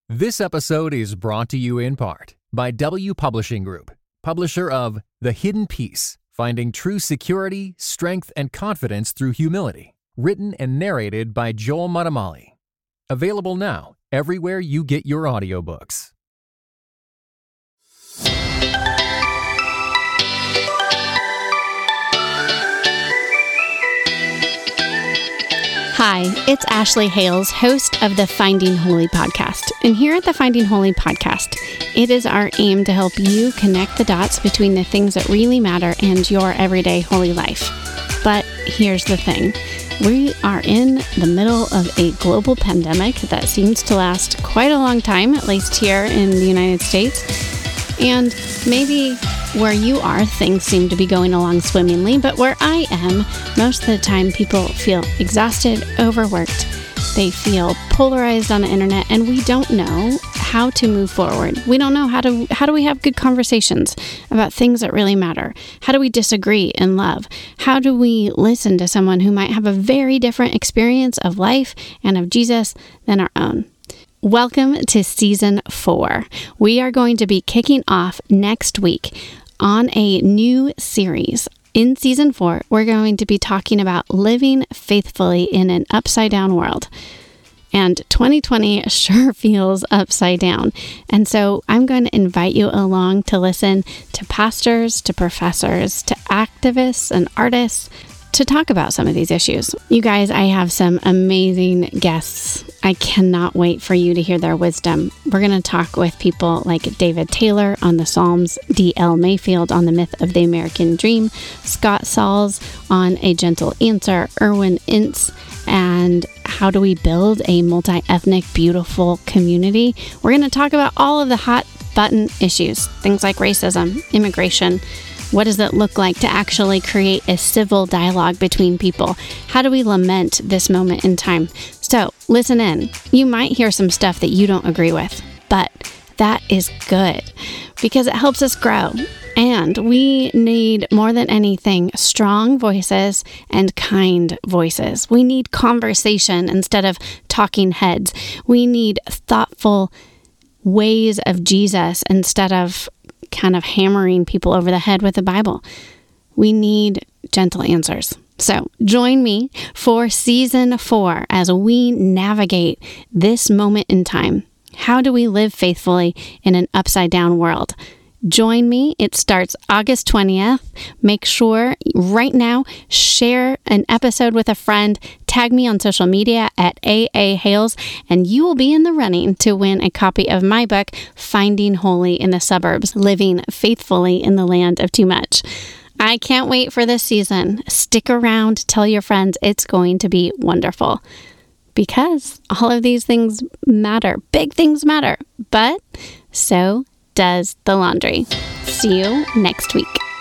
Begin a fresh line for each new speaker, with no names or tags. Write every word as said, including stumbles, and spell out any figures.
This episode is brought to you in part by W Publishing Group, publisher of The Hidden Peace, Finding True Security, Strength, and Confidence Through Humility, written and narrated by Joel Muddamalle. Available now everywhere you get your audiobooks.
Hi, it's Ashley Hales, host of the Finding Holy podcast. And here at the Finding Holy podcast, it is our aim to help you connect the dots between the things that really matter and your everyday holy life. But here's the thing. We are in the middle of a global pandemic that seems to last quite a long time, at least here in the United States. And maybe where you are, things seem to be going along swimmingly, but where I am, most of the time people feel exhausted, overworked. They feel polarized on the internet, and we don't know how to move forward. We don't know how to how do we have good conversations about things that really matter? How do we disagree in love? How do we listen to someone who might have a very different experience of life and of Jesus than our own? Welcome to season four. We are going to be kicking off next week on a new series. In season four, we're going to be talking about living faithfully in an upside down world. And twenty twenty sure feels upside down. And so I'm going to invite you along to listen to pastors, to professors, to activists and artists to talk about some of these issues. You guys, I have some amazing guests. I cannot wait for you to hear their wisdom. We're going to talk with people like David Taylor on the Psalms, D L Mayfield on the myth of the American dream, Scott Sauls on A Gentle Answer, Erwin Ince, and how do we build a multi-ethnic, beautiful community? We're going to talk about all of the hot button issues, things like racism, immigration. What does it look like to actually create a civil dialogue between people? How do we lament this moment in time? So listen in. You might hear some stuff that you don't agree with, but that is good because it helps us grow. And we need, more than anything, strong voices and kind voices. We need conversation instead of talking heads. We need thoughtful ways of Jesus instead of kind of hammering people over the head with the Bible. We need gentle answers. So join me for season four as we navigate this moment in time. How do we live faithfully in an upside down world? Join me. It starts August twentieth. Make sure right now, share an episode with a friend. Tag me on social media at A A Hales, and you will be in the running to win a copy of my book, Finding Holy in the Suburbs, Living Faithfully in the Land of Too Much. I can't wait for this season. Stick around. Tell your friends. It's going to be wonderful. Because all of these things matter. Big things matter. But so does the laundry. See you next week.